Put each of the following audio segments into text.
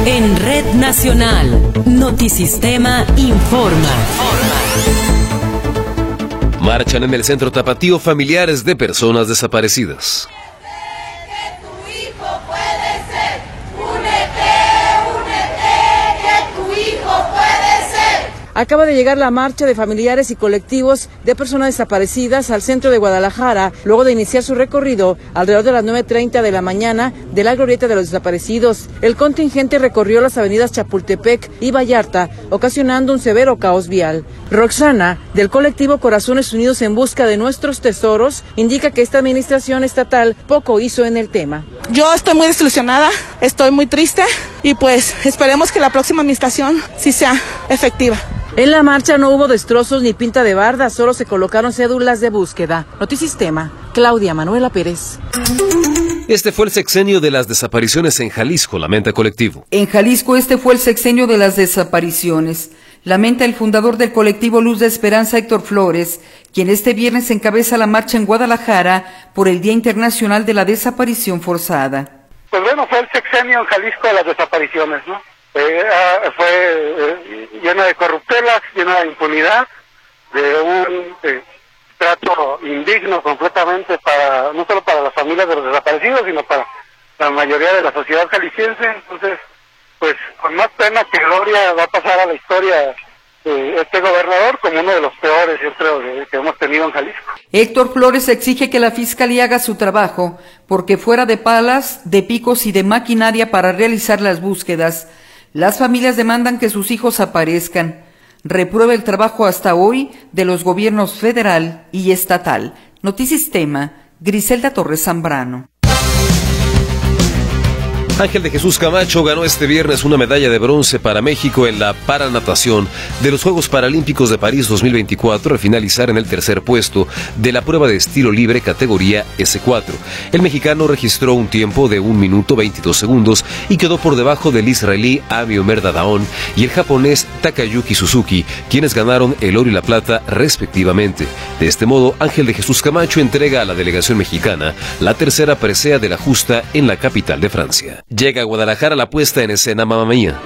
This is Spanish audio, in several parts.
En Red Nacional, Notisistema informa. Marchan en el centro tapatío familiares de personas desaparecidas. Acaba de llegar la marcha de familiares y colectivos de personas desaparecidas al centro de Guadalajara, luego de iniciar su recorrido alrededor de las 9:30 de la mañana de la glorieta de los desaparecidos. El contingente recorrió las avenidas Chapultepec y Vallarta, ocasionando un severo caos vial. Roxana, del colectivo Corazones Unidos en Busca de Nuestros Tesoros, indica que esta administración estatal poco hizo en el tema. Yo estoy muy desilusionada, estoy muy triste y pues esperemos que la próxima administración sí sea efectiva. En la marcha no hubo destrozos ni pinta de barda, solo se colocaron cédulas de búsqueda. Notisistema, Claudia Manuela Pérez. Este fue el sexenio de las desapariciones en Jalisco, lamenta colectivo. En Jalisco este fue el sexenio de las desapariciones. Lamenta el fundador del colectivo Luz de Esperanza, Héctor Flores, quien este viernes encabeza la marcha en Guadalajara por el Día Internacional de la Desaparición Forzada. Pues bueno, fue el sexenio en Jalisco de las desapariciones, ¿no? Fue llena de corruptelas, llena de impunidad, de un trato indigno completamente para no solo para las familias de los desaparecidos, sino para la mayoría de la sociedad jalisciense. Entonces, pues con más pena que gloria va a pasar a la historia este gobernador como uno de los peores, yo creo, que hemos tenido en Jalisco. Héctor Flores exige que la Fiscalía haga su trabajo, porque fuera de palas, de picos y de maquinaria para realizar las búsquedas, las familias demandan que sus hijos aparezcan. Reprueba el trabajo hasta hoy de los gobiernos federal y estatal. Notisistema, Griselda Torres Zambrano. Ángel de Jesús Camacho ganó este viernes una medalla de bronce para México en la paranatación de los Juegos Paralímpicos de París 2024 al finalizar en el tercer puesto de la prueba de estilo libre categoría S4. El mexicano registró un tiempo de 1 minuto 22 segundos y quedó por debajo del israelí Ami Omer Dadaon y el japonés Takayuki Suzuki, quienes ganaron el oro y la plata respectivamente. De este modo, Ángel de Jesús Camacho entrega a la delegación mexicana la tercera presea de la justa en la capital de Francia. Llega a Guadalajara la puesta en escena Mamma Mía.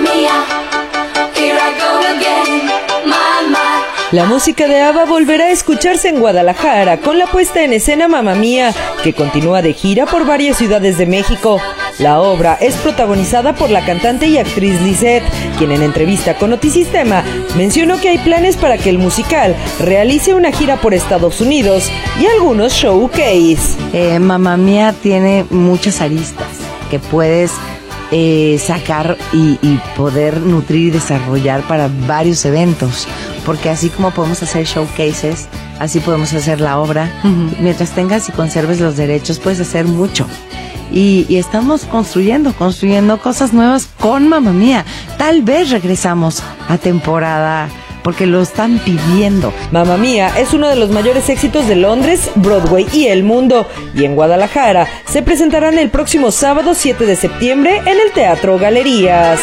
La música de ABBA volverá a escucharse en Guadalajara con la puesta en escena Mamma Mía, que continúa de gira por varias ciudades de México. La obra es protagonizada por la cantante y actriz Lisette, quien en entrevista con Notisistema mencionó que hay planes para que el musical realice una gira por Estados Unidos y algunos showcase. Mamma Mía tiene muchas aristas que puedes sacar y poder nutrir y desarrollar para varios eventos, porque así como podemos hacer showcases, así podemos hacer la obra. Mientras tengas y conserves los derechos, puedes hacer mucho. Y estamos construyendo cosas nuevas con Mamma Mía. Tal vez regresamos a temporada, porque lo están pidiendo. Mamma Mía es uno de los mayores éxitos de Londres, Broadway y el mundo. Y en Guadalajara se presentarán el próximo sábado 7 de septiembre en el Teatro Galerías.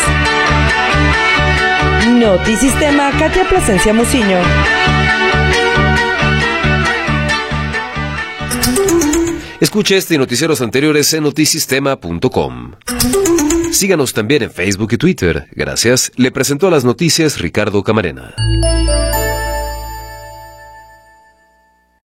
Notisistema, Katia Plasencia Muciño. Escuche este y noticieros anteriores en notisistema.com. Síganos también en Facebook y Twitter. Gracias. Le presentó las noticias Ricardo Camarena.